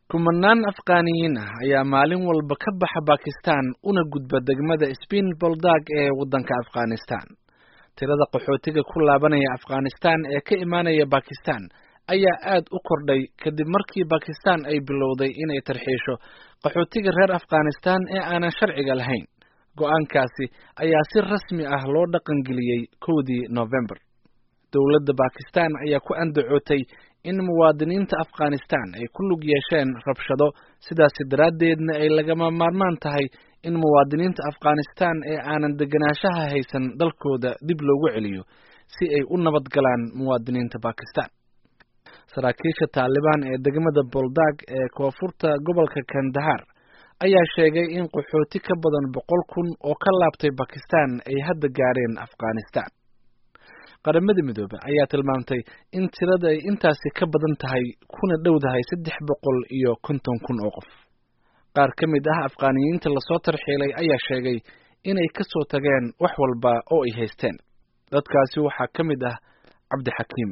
kumanaan Afgaaniyiin ah ayaa maalin walba ka baxa Pakistan una gudba degmada Spin Boldag ee waddanka Afghanistan. Tirada qaxootiga ku laabanaya Afghanistan ee ka imaanaya Pakistan ayaa aad u kordhay kadib markii Pakistan ay bilowday inay tarxiisho qaxootiga reer Afghanistan ee aanan sharciga lahayn. Go'aankaasi ayaa si rasmi ah loo dhaqangeliyay 1 November. Dowladda Pakistan ayaa ku andacootay in muwaadiniinta Afghanistan ay ku lug yeesheen rabshado, sidaas daraaddeedna ay lagama maarmaan tahay in muwaadiniinta Afghanistan ee aanan deganaanshaha haysan dalkooda dib loogu celiyo si ay u nabad galaan muwaadiniinta Pakistan. Saraakiisha Taliban ee degmada Boldag ee koonfurta gobolka Kandahar ayaa sheegay in qaxooti ka badan 100,000 oo ka laabtay Pakistan ay hadda gaareen Afghanistan. Qaramada Midoobay ayaa tilmaamtay in tirada ay intaasi ka badan tahay kuna dhowdahay 350,000 oo qof. Qaar ka mid ah Afgaaniyiinta la soo tarxiilay ayaa sheegay inay ka soo tageen wax walba oo ay haysteen. Dadkaasi waxaa ka mid ah Cabdi Xakiim.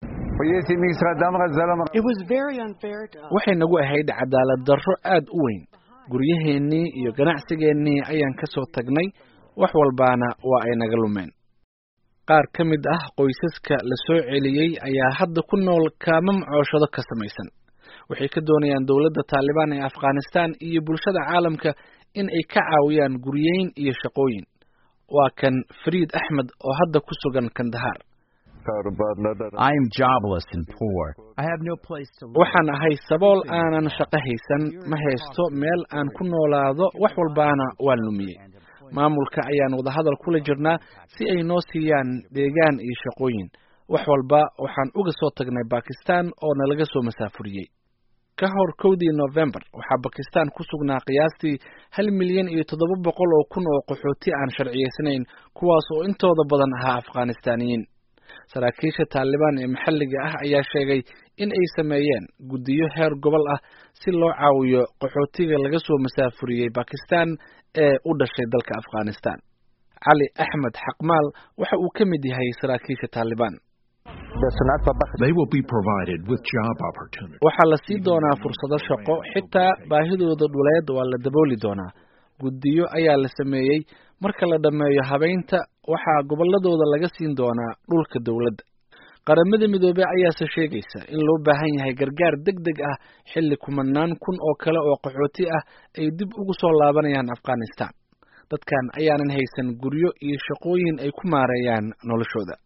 Waxay nagu ahayd cadaalad darro aad u weyn. Guryaheennii iyo ganacsigeennii ayaan ka soo tagnay, wax walbaana waa ay naga lumeen. Qaar ka mid ah qoysaska la soo celiyay ayaa hadda ku nool kaamam cooshado ka samaysan. Waxay ka doonayaan dowladda Taliban ee Afghanistan iyo bulshada caalamka in ay ka caawiyaan guryeyn iyo shaqooyin. Waa kan Fariid Ahmed oo hadda ku sugan Kandahar. I am jobless and poor. I have no place to live. Waxaan ahay sabool aanan shaqo haysan, ma haysto meel aan ku noolaado, wax walbaana waan lumiyay. Maamulka ayaan wada hadal kula jirnaa si ay noo siiyaan deegaan iyo shaqooyin. Wax walba waxaan uga soo tagnay Pakistan oo nalaga soo masaafuriyay. Ka hor 1 November waxaa Pakistan ku sugnaa qiyaastii 1,700,000 oo qaxooti aan sharciyeysanayn, kuwaas oo intooda badan ahaa Afghaanistaaniyiin. Saraakiisha Taliban ee maxalliga ah ayaa sheegay in ay sameeyeen guddiyo heer gobol ah si loo caawiyo qaxootiga laga soo masaafuriyay Pakistan ee u dhashay dalka Afghanistan. Ali Ahmed Xaqmaal waxa uu ka mid yahay saraakiisha Taliban. They will be provided with job opportunities. Waxaa la sii doonaa fursado shaqo, xitaa baahidooda dhuleed waa la dabooli doonaa. Guddiyo ayaa la sameeyay, marka la dhameeyo habeynta waxaa goboladooda laga siin doonaa dhulka dawladda. Qaramada Midoobay ayaa sheegaysa in loo baahan yahay gargaar degdeg ah xilli kumanaan kun oo kale oo qaxooti ah ay dib ugu soo laabanayaan Afghanistan. Dadkan ayaanan haysan guryo iyo shaqooyin ay ku maareeyaan noloshooda.